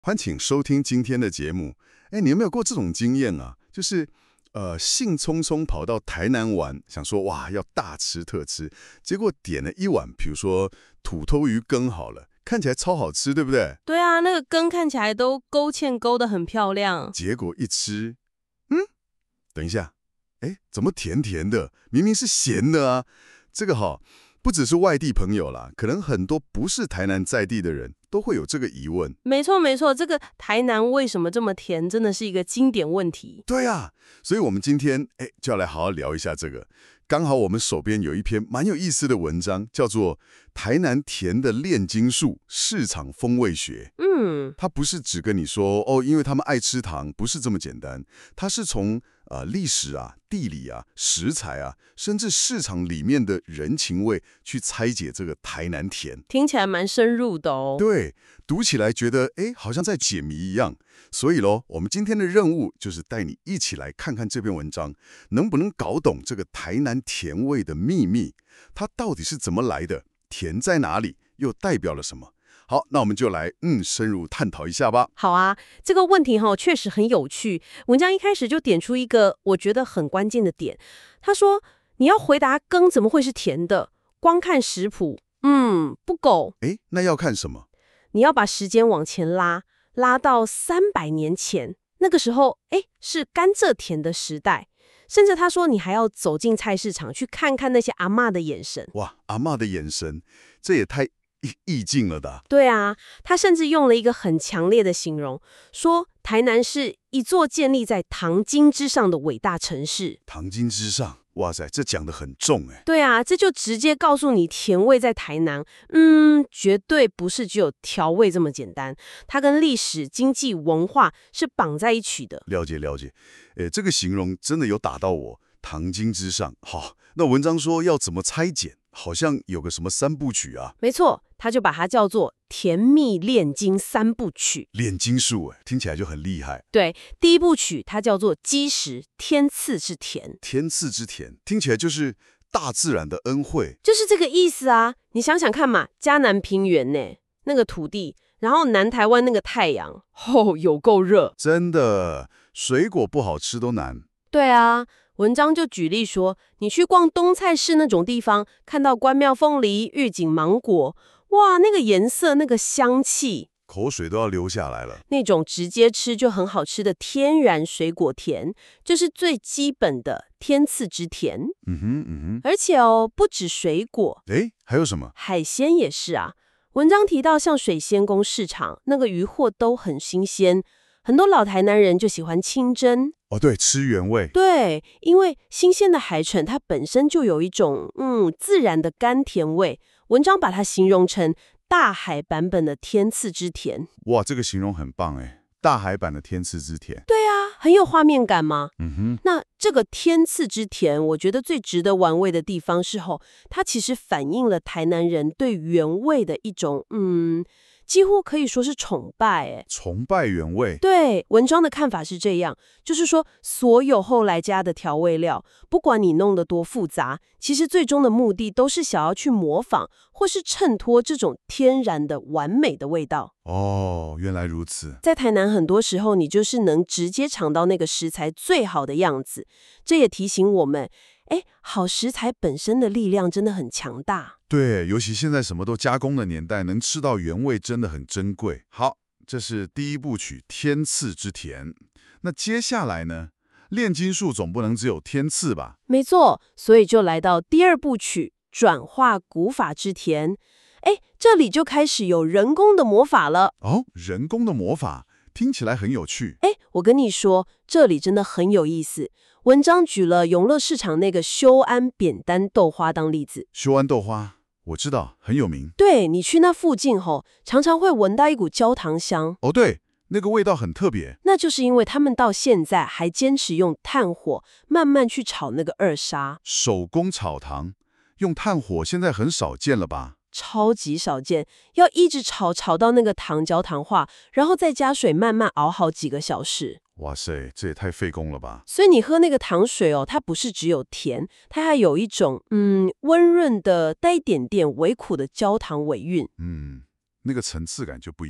欢请收听今天的节目。你有没有过这种经验啊？就是兴冲冲跑到台南玩，想说哇要大吃特吃，结果点了一碗，比如说土豆鱼羹好了，看起来超好吃，对不对？ 对啊，那个羹看起来都勾芡勾得很漂亮。 结果一吃，等一下，怎么甜甜的？明明是咸的啊！这个不只是外地朋友啦，可能很多不是台南在地的人都会有这个疑问。 没错没错，这个台南为什么这么甜，真的是一个经典问题。 对啊，所以我们今天就要来好好聊一下这个。刚好我们手边有一篇蛮有意思的文章，叫做《台南甜的炼金术：市场风味学》。它不是只跟你说因为他们爱吃糖，不是这么简单。它是从历史啊、地理啊、食材啊，甚至市场里面的人情味去拆解这个台南甜。 听起来蛮深入的哦。 对，读起来觉得好像在解谜一样。所以咯，我们今天的任务就是带你一起来看看这篇文章，能不能搞懂这个台南甜味的秘密，它到底是怎么来的，甜在哪里，又代表了什么。好，那我们就来深入探讨一下吧。 好啊，这个问题确实很有趣。文章一开始就点出一个我觉得很关键的点，他说你要回答羹怎么会是甜的，光看食谱，不够。 那要看什么？ 你要把时间往前拉到300年前，那个时候，是甘蔗甜的时代。甚至他说你还要走进菜市场去看看那些阿嬷的眼神。 哇，阿嬷的眼神，这也太意境了的。 对啊，他甚至用了一个很强烈的形容，说台南是一座建立在糖精之上的伟大城市。 糖精之上，哇塞，这讲得很重对啊，这就直接告诉你甜味在台南，绝对不是只有调味这么简单，它跟历史、经济、文化是绑在一起的。 了解了解，这个形容真的有打到我。糖精之上，好，那文章说要怎么拆解，好像有个什么3部曲啊？ 没错，他就把它叫做甜蜜炼金3部曲。 炼金术，听起来就很厉害。 对，第1部曲它叫做基石天赐之甜。 天赐之甜，听起来就是大自然的恩惠， 就是这个意思啊！你想想看嘛，嘉南平原呢，那个土地，然后南台湾那个太阳，有够热。 真的，水果不好吃都难。 对啊，文章就举例说，你去逛东菜市那种地方，看到关庙凤梨、玉井芒果，哇，那个颜色、那个香气， 口水都要流下来了。 那种直接吃就很好吃的天然水果甜，就是最基本的天赐之甜。而且不止水果， 还有什么？ 海鲜也是啊。文章提到，像水仙宫市场那个鱼货都很新鲜，很多老台南人就喜欢清蒸。 对，吃原味。 对，因为新鲜的海产它本身就有一种自然的甘甜味。文章把它形容成大海版本的天赐之甜。 哇，这个形容很棒大海版的天赐之甜。 对啊，很有画面感吗？那这个天赐之甜，我觉得最值得玩味的地方是它其实反映了台南人对原味的一种几乎可以说是崇拜。 崇拜原味。 对，文章的看法是这样，就是说所有后来加的调味料，不管你弄得多复杂，其实最终的目的都是想要去模仿或是衬托这种天然的完美的味道。 原来如此。 在台南很多时候你就是能直接尝到那个食材最好的样子，这也提醒我们好食材本身的力量真的很强大。 对，尤其现在什么都加工的年代，能吃到原味真的很珍贵。好，这是第1部曲天赐之甜。那接下来呢？炼金术总不能只有天赐吧？ 没错，所以就来到第2部曲转化古法之甜。这里就开始有人工的魔法了。 人工的魔法听起来很有趣。 我跟你说，这里真的很有意思。文章举了永乐市场那个修安扁担豆花当例子。 修安豆花我知道，很有名。 对，你去那附近常常会闻到一股焦糖香。 对，那个味道很特别。 那就是因为他们到现在还坚持用炭火慢慢去炒那个2砂。 手工炒糖，用炭火现在很少见了吧？ 超级少见，要一直炒到那个糖焦糖化，然后再加水慢慢熬好几个小时。 哇塞，这也太费工了吧！ 所以你喝那个糖水它不是只有甜，它还有一种温润的带一点点微苦的焦糖尾韵。 那个层次感就不一样了。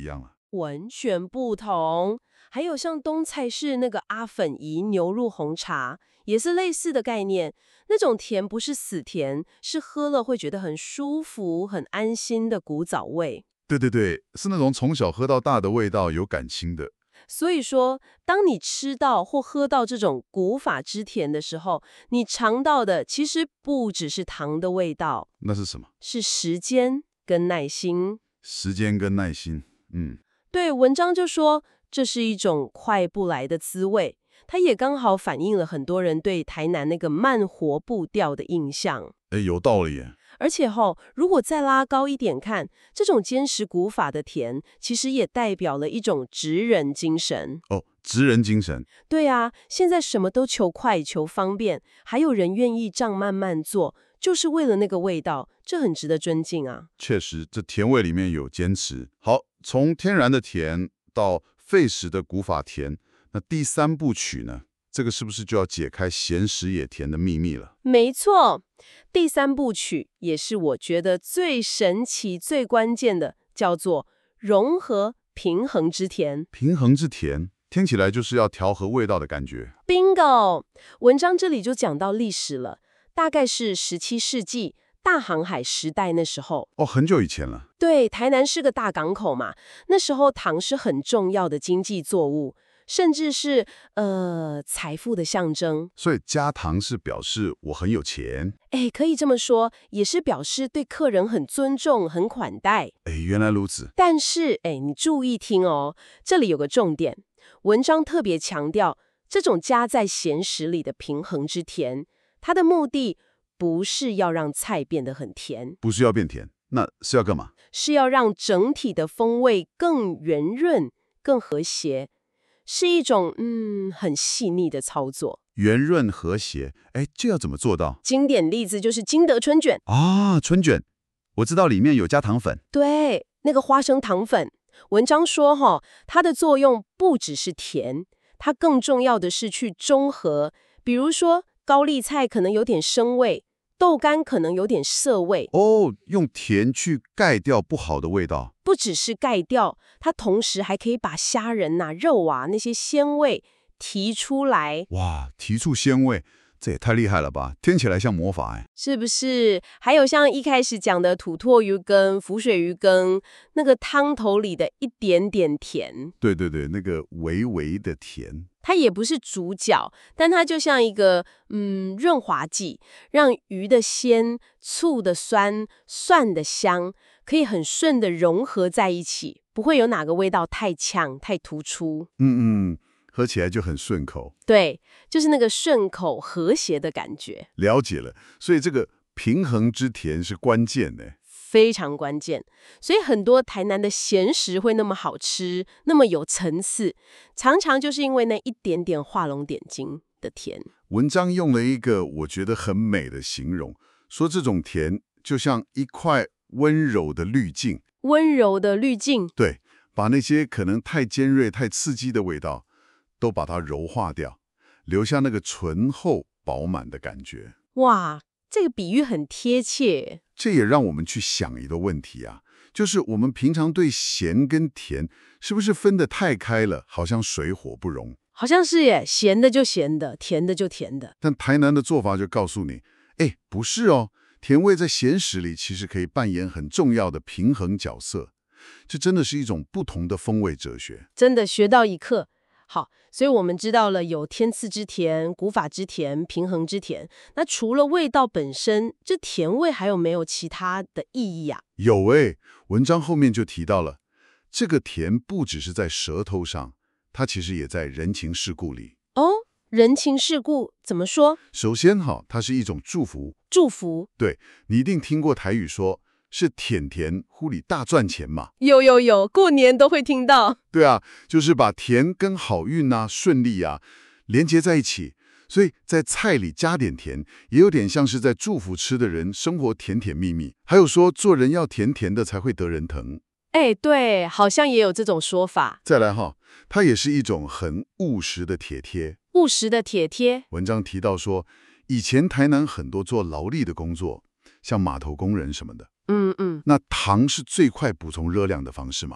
完全不同。还有像东菜市那个阿粉姨牛入红茶，也是类似的概念。那种甜不是死甜，是喝了会觉得很舒服、很安心的古早味。 对对对，是那种从小喝到大的味道，有感情的。 所以说，当你吃到或喝到这种古法之甜的时候，你尝到的其实不只是糖的味道， 那是什么？ 是时间跟耐心。 时间跟耐心。 对，文章就说这是一种快不来的滋味，它也刚好反映了很多人对台南那个慢活步调的印象。 哎，有道理耶。 而且如果再拉高一点看，这种坚持古法的甜，其实也代表了一种职人精神。 哦，职人精神。 对啊，现在什么都求快、求方便，还有人愿意这样慢慢做，就是为了那个味道，这很值得尊敬啊。 确实，这甜味里面有坚持。好，从天然的甜到费时的古法甜，那第三部曲呢？这个是不是就要解开咸食也甜的秘密了？ 没错，第三部曲也是我觉得最神奇、最关键的，叫做融合平衡之甜。 平衡之甜，听起来就是要调和味道的感觉。 Bingo！文章这里就讲到历史了，大概是17世纪大航海时代那时候。 哦，很久以前了。 对，台南是个大港口嘛，那时候糖是很重要的经济作物，甚至是财富的象征。 所以加糖是表示我很有钱。 哎，可以这么说，也是表示对客人很尊重、很款待。 哎，原来如此。 但是，你注意听哦，这里有个重点，文章特别强调，这种加在咸食里的平衡之甜，它的目的不是要让菜变得很甜， 不是要变甜，那是要干嘛？ 是要让整体的风味更圆润、更和谐，是一种很细腻的操作。 圆润和谐，哎，这要怎么做到？ 经典例子就是金德春卷啊，春卷，我知道里面有加糖粉。 对，那个花生糖粉。文章说它的作用不只是甜，它更重要的是去中和，比如说高丽菜可能有点生味，豆干可能有点涩味。 哦，用甜去盖掉不好的味道。 不只是盖掉，它同时还可以把虾仁肉那些鲜味提出来。 哇，提出鲜味，这也太厉害了吧！听起来像魔法哎。 是不是？还有像一开始讲的土鳜鱼羹、浮水鱼羹，那个汤头里的一点点甜。 对对对，那个微微的甜。 它也不是主角，但它就像一个润滑剂，让鱼的鲜、醋的酸、蒜的香，可以很顺的融合在一起，不会有哪个味道太呛、太突出。 喝起来就很顺口。 对，就是那个顺口和谐的感觉。 了解了，所以这个平衡之甜是关键的。 非常关键，所以很多台南的咸食会那么好吃，那么有层次，常常就是因为那一点点画龙点睛的甜。 文章用了一个我觉得很美的形容，说这种甜就像一块温柔的滤镜。 温柔的滤镜。 对，把那些可能太尖锐、太刺激的味道，都把它柔化掉，留下那个醇厚饱满的感觉。 哇，这个比喻很贴切。 这也让我们去想一个问题啊，就是我们平常对咸跟甜是不是分得太开了，好像水火不容？ 好像是耶，咸的就咸的，甜的就甜的。 但台南的做法就告诉你，哎，不是哦，甜味在咸食里其实可以扮演很重要的平衡角色。这真的是一种不同的风味哲学。 真的学到一课。好，所以我们知道了有天赐之甜、古法之甜、平衡之甜。那除了味道本身，这甜味还有没有其他的意义啊？ 有诶，文章后面就提到了，这个甜不只是在舌头上，它其实也在人情世故里。 哦，人情世故怎么说？ 首先它是一种祝福。 祝福。 对，你一定听过台语说是甜甜呼里大赚钱嘛？ 有，过年都会听到。 对啊，就是把甜跟好运啊、顺利啊连接在一起。所以在菜里加点甜，也有点像是在祝福吃的人生活甜甜蜜蜜。还有说做人要甜甜的才会得人疼。 哎，对，好像也有这种说法。 再来它也是一种很务实的铁贴。 务实的铁贴。 文章提到说，以前台南很多做劳力的工作，像码头工人什么的。那糖是最快补充热量的方式嘛？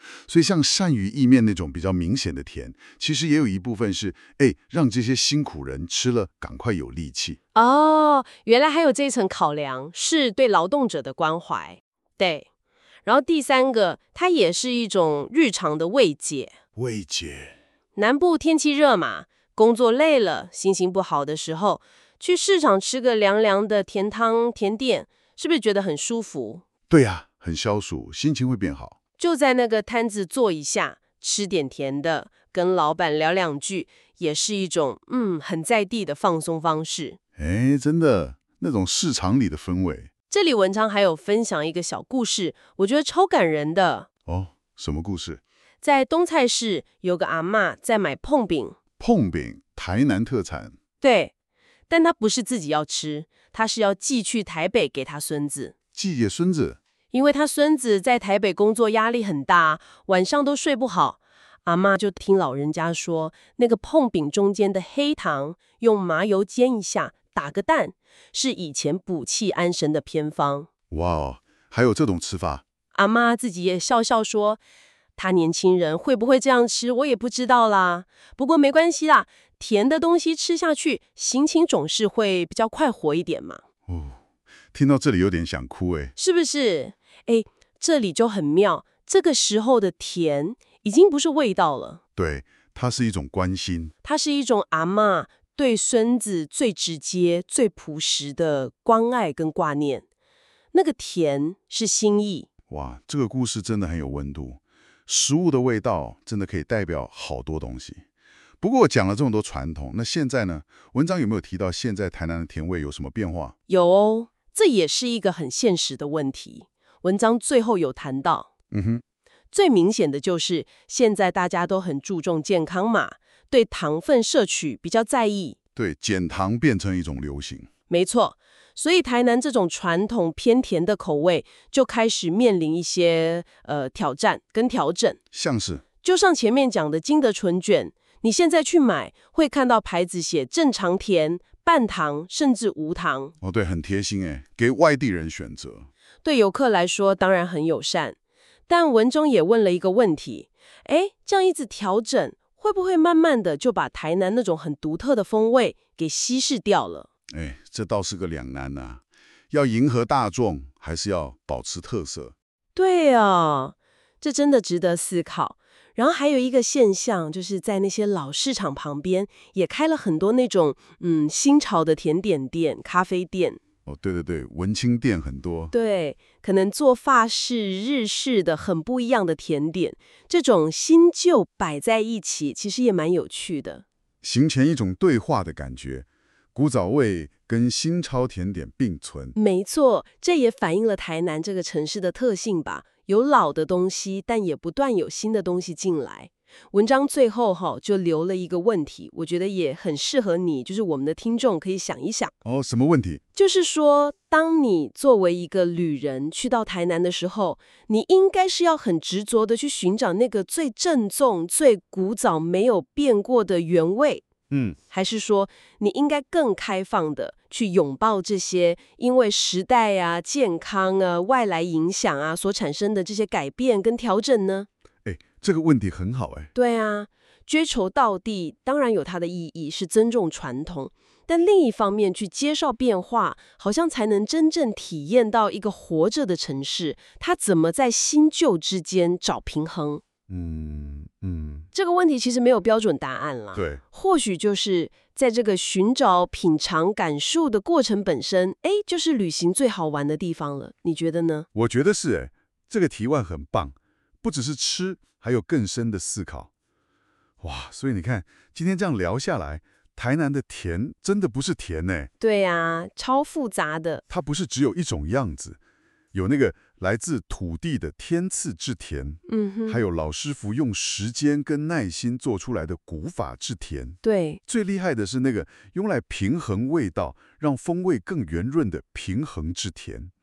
所以像鳝鱼意面那种比较明显的甜，其实也有一部分是，让这些辛苦人吃了赶快有力气。 哦，原来还有这一层考量，是对劳动者的关怀。对，然后第三个，它也是一种日常的慰藉。 慰藉。 南部天气热嘛，工作累了，心情不好的时候，去市场吃个凉凉的甜汤甜点，是不是觉得很舒服？ 对呀，很消暑，心情会变好。 就在那个摊子坐一下，吃点甜的，跟老板聊两句，也是一种很在地的放松方式。 真的，那种市场里的氛围。 这里文章还有分享一个小故事，我觉得超感人的。 哦，什么故事？ 在东菜市有个阿嬷在买碰饼。 碰饼，台南特产。 对，但她不是自己要吃，她是要寄去台北给她孙子。 寄给孙子。 因为她孙子在台北工作压力很大，晚上都睡不好。阿嬷就听老人家说，那个碰饼中间的黑糖用麻油煎一下，打个蛋，是以前补气安神的偏方。 哇哦，还有这种吃法？ 阿嬷自己也笑笑说，她年轻人会不会这样吃，我也不知道啦。不过没关系啦，甜的东西吃下去，心情总是会比较快活一点嘛。 哦，听到这里有点想哭是不是？这里就很妙，这个时候的甜已经不是味道了。 对，它是一种关心， 它是一种阿嬷对孙子最直接、最朴实的关爱跟挂念。那个甜是心意。 哇，这个故事真的很有温度。食物的味道真的可以代表好多东西。不过我讲了这么多传统，那现在呢？文章有没有提到现在台南的甜味有什么变化？ 有哦，这也是一个很现实的问题。文章最后有谈到，最明显的就是现在大家都很注重健康嘛，对糖分摄取比较在意。 对，减糖变成一种流行。 没错，所以台南这种传统偏甜的口味就开始面临一些挑战跟调整。 像是， 就像前面讲的金德纯卷，你现在去买会看到牌子写正常甜、半糖甚至无糖。 哦，对，很贴心给外地人选择。 对游客来说当然很友善，但文中也问了一个问题，这样一直调整，会不会慢慢的就把台南那种很独特的风味给稀释掉了？ 这倒是个两难啊，要迎合大众，还是要保持特色？ 对啊，这真的值得思考。然后还有一个现象，就是在那些老市场旁边，也开了很多那种新潮的甜点店、咖啡店。 哦，对对对，文青店很多。 对，可能做法式、日式的很不一样的甜点，这种新旧摆在一起，其实也蛮有趣的， 形成一种对话的感觉，古早味跟新潮甜点并存。 没错，这也反映了台南这个城市的特性吧，有老的东西，但也不断有新的东西进来。文章最后就留了一个问题，我觉得也很适合你，就是我们的听众可以想一想。 哦，什么问题？ 就是说，当你作为一个旅人去到台南的时候，你应该是要很执着的去寻找那个最正宗、最古早、没有变过的原味。还是说你应该更开放的去拥抱这些因为时代啊、健康啊、外来影响啊所产生的这些改变跟调整呢？ 这个问题很好对啊，追求道地当然有它的意义，是尊重传统，但另一方面去接受变化，好像才能真正体验到一个活着的城市，它怎么在新旧之间找平衡。这个问题其实没有标准答案啦。 对， 或许就是在这个寻找、品尝、感受的过程本身，就是旅行最好玩的地方了。你觉得呢？ 我觉得是这个提问很棒，不只是吃，还有更深的思考。哇，所以你看，今天这样聊下来，台南的甜真的不是甜对啊，超复杂的。 它不是只有一种样子，有那个来自土地的天赐之甜，还有老师傅用时间跟耐心做出来的古法之甜。 对， 最厉害的是那个用来平衡味道，让风味更圆润的平衡之甜。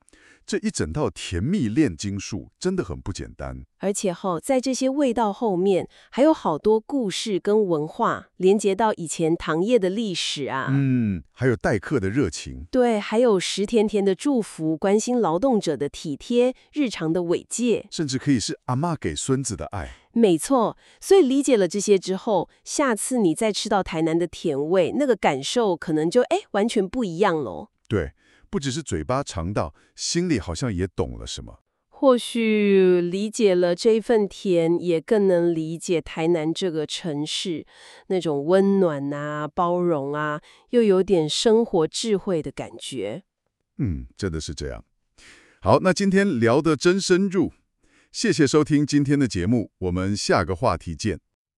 这一整套甜蜜炼金术真的很不简单。 而且在这些味道后面，还有好多故事跟文化连接到以前糖业的历史啊。 还有待客的热情。 对，还有食甜甜的祝福，关心劳动者的体贴，日常的慰藉， 甚至可以是阿嬷给孙子的爱。 没错，所以理解了这些之后，下次你再吃到台南的甜味，那个感受可能就完全不一样咯。 对，不只是嘴巴尝到，心里好像也懂了什么。 或许理解了这一份甜，也更能理解台南这个城市那种温暖啊、包容啊，又有点生活智慧的感觉。 真的是这样。好，那今天聊得真深入，谢谢收听今天的节目，我们下个话题见。